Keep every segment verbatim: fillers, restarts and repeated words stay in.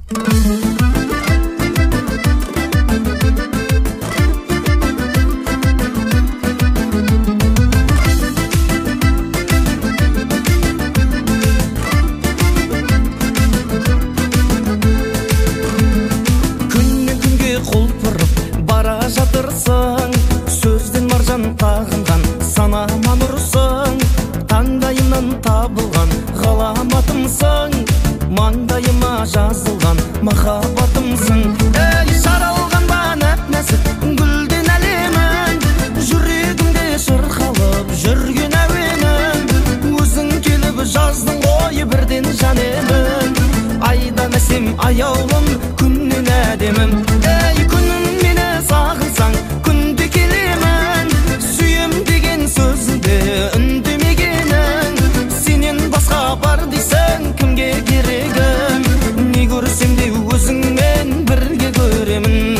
Сөзден маржан тағынған санама нұрсың, таңдайымнан табылған ғаламатымсың, маңдайыма жазылған махаббатымсың. Ей жаралған ба нәп-нәзік гүлден әлемің, жүрегімде шырқалып жүрген әуенің, өзің келіп жаздың ғой бірден жан емін, айдан әсем аяулым күннен әдемім. Ей күнім мені сағынсаң күнде келемін, сүйем деген сөзіңді үндемегенің, сенен басқа бар дейсің кімге керегім, не көрсем де өзіңмен бірге көремін.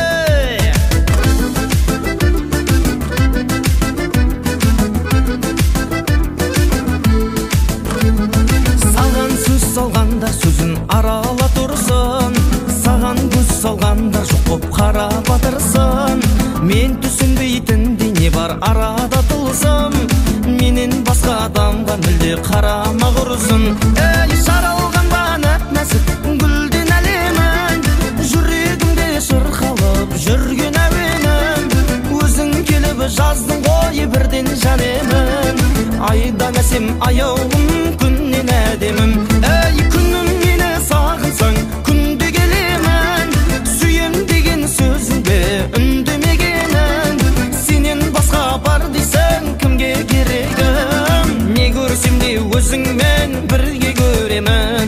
Саған сөз салғанда сөзін арала тұрсын, саған көз салғанда жоқ боп қара батырсын, мен түсінбейтіндей не бар арада тылсым, менен басқа адамға мүлде қарама құрсын. Ей жаралған ба нәп-нәзік гүлден әлемің, жүрегімде шырқалып жүрген әуенің, өзің келіп жаздың ғой бірден жан емін, айдан әсем аяулым күннен әдемім. Ей күнім мені сағынсаң күнде келемін, сүйем деген сөзіңді үндемегенің, сенен басқа бар дейсің кімге керегім, не көрсем де өзіңмен бірге көремін.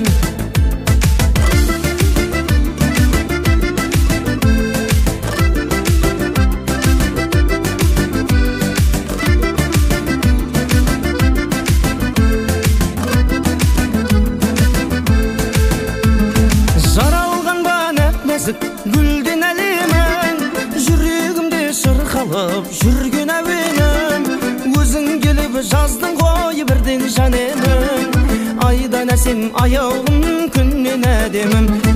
Жаралған ба нәп-нәзік гүлден әлемің, жүрегімде шырқалып жүрген әуенің, өзің келіп жаздың ғой бірден жан емін, айдан әсем аяулым күннен әдемім.